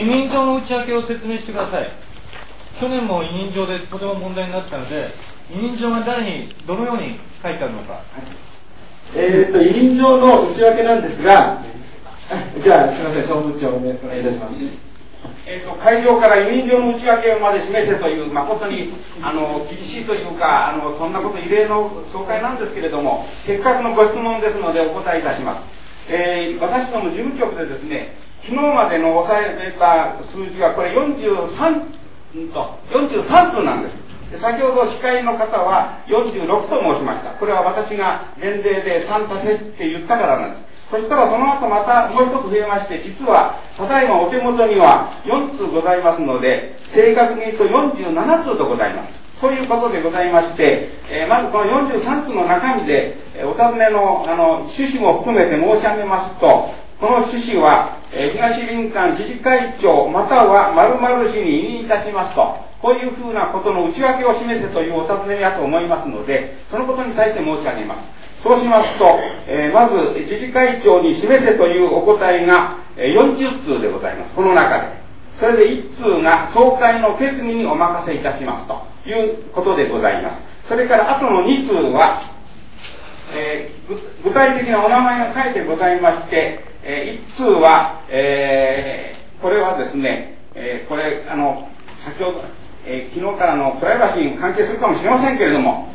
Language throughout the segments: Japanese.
任状の内訳を説明してください。去年も委任状でとても問題になったので、委任状が誰にどのように書いてあるのか。 委任状の内訳なんですが、じゃあすみません、総務長お願いいたします。会場から委任状の内訳まで示せという、誠に厳しいというかそんなこと異例の総会なんですけれども、せっかくのご質問ですのでお答えいたします。私ども事務局でですね、昨日までの抑えた数字はこれ43通なんです。先ほど司会の方は46と申しました。これは私が前例で3足せって言ったからなんです。そしたらその後またもう一つ増えまして、実はただいまお手元には4通ございますので、正確に言うと47通でございます。そういうことでございまして、まずこの43通の中身で、お尋ねの趣旨も含めて申し上げますと、この趣旨は、東林間自治会長または〇〇氏に委任いたしますと、こういうふうなことの内訳を示せというお尋ねだと思いますので、そのことに対して申し上げます。そうしますと、まず自治会長に示せというお答えが40通でございます。この中で。それで1通が総会の決議にお任せいたしますということでございます。それから後の2通は、具体的なお名前が書いてございまして、1通は、これはですね、これ先ほど、昨日からのプライバシーに関係するかもしれませんけれども、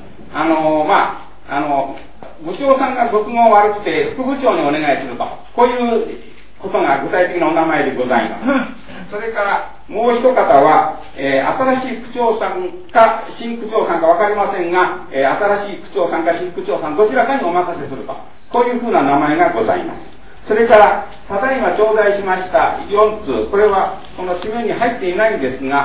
部長さんがご都合悪くて副部長にお願いすると、こういうことが具体的なお名前でございます。それからもう一方は、新しい区長さんか新区長さんか分かりませんが、新しい区長さんか新区長さんどちらかにお任せすると、こういうふうな名前がございます。それからただいま頂戴しました4通、これはこの紙面に入っていないんですが、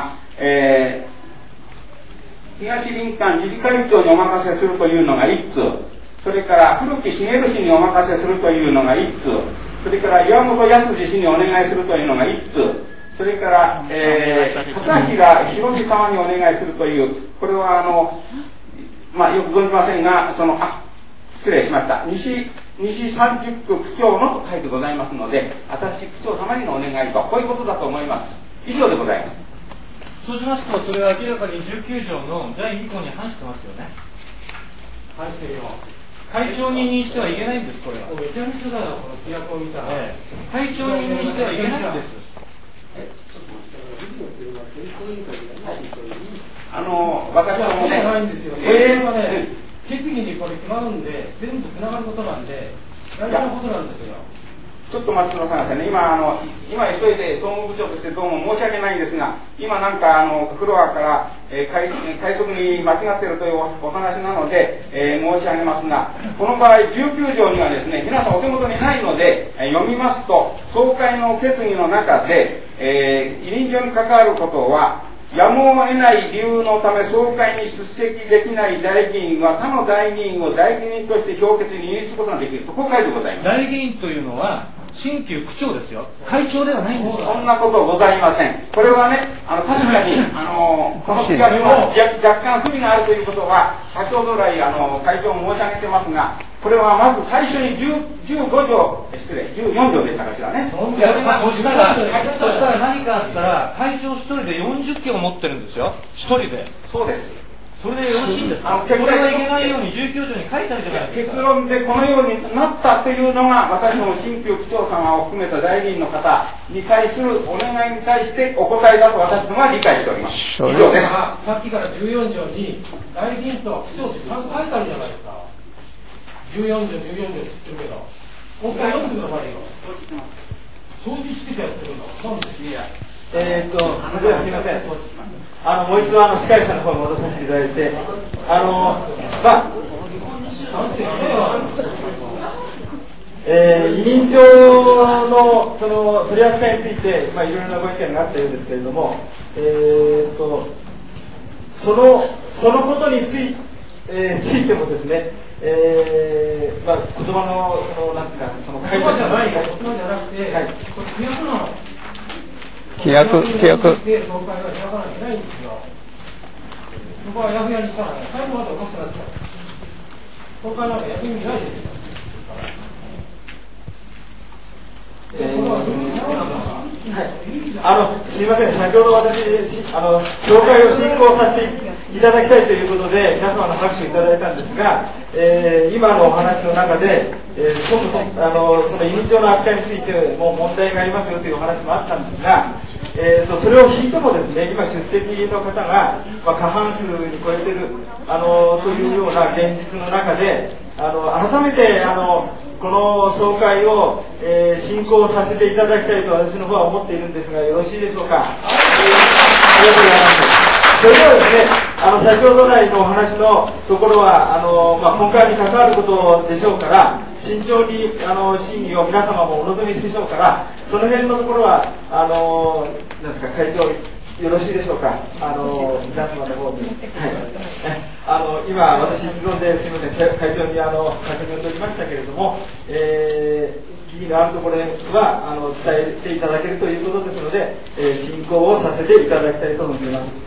東林間自治会長にお任せするというのが1通、それから古木茂氏にお任せするというのが1通、それから岩本康氏にお願いするというのが1通、それから、片平博美様にお願いするという、これはよく存じませんが、失礼しました。西30区区長のと書いてございますので、新しい区長様にのお願いと、こういうことだと思います。以上でございます。 そうしますと、それは明らかに19条の第2項に反してますよね。 反してるよ。 会長に任してはいけないんです、これは。 めちゃめちゃだよ、この規約を見たら。 会長に任してはいけないんです。 私はもうないんですよ。それはね、決議にこれ決まるんで、全部つながることなんで、大事なことなんですよ。 ちょっと待ってくださいませね。今急いで総務部長としてどうも申し訳ないんですが、今なんかフロアから、快速に間違っているというお話なので、申し上げますが、この場合19条にはですね、皆さんお手元にないので、読みますと、総会の決議の中で、委任状に関わることは、やむを得ない理由のため総会に出席できない代議員は他の代議員を代議員として評決に移すことができると、こう書いてございます。 代議員というのは新旧区長ですよ。会長ではないんですよ。 そんなことございません。これはね、確かにこの規約も若干不備があるということは先ほど来会長も申し上げてますが、これはまず最初に14条でしたかしらね。 そしたら何かあったら会長一人で40件を持ってるんですよ。一人で。 そうです。 それでよろしいんですか。これはいけないように19条に書いてあるじゃないですか。 結論でこのようになったというのが、私ども新旧区長様を含めた代議員の方に対するお願いに対してお答えだと私どもは理解しております。以上です。 さっきから14条に代議員と区長ちゃんと書いてあるじゃないですか。14条って言ってるけど、もう一回読んでくださいよ。掃除しててやってるの。そうです。いや。 それではすみません。もう一度司会者の方に戻させていただいて、委任状のその取り扱いについて、いろいろなご意見があったようですけれども、そのことについてもですね、言葉のなんですか、その言葉じゃないよ。言葉じゃなくて、 はい、 これ規約なの。 規約で総会は開かなきゃいけないんですよ。そこはやふやにしたらね、最後までおかしくなっちゃう。総会なんかやってみないですよ。これはルールに合わせたすみません、先ほど私、紹介を進行させていただきたいということで、皆様の拍手をいただいたんですが、今のお話の中で、その委任状の扱いについても問題がありますよというお話もあったんですが、それを引いてもですね、今出席の方が、過半数に超えているというような現実の中で、改めてこの総会を、進行させていただきたいと私の方は思っているんですが、よろしいでしょうか。ありがとうございます。それではですね、先ほど来のお話のところは本会に関わることでしょうから、慎重に審議を皆様もお望みでしょうから、その辺のところはなんですか、会長よろしいでしょうか。皆様の方に、今私質問ですみません、会長に確認を取りましたけれども、疑義のあるところは伝えていただけるということですので、進行をさせていただきたいと思っています。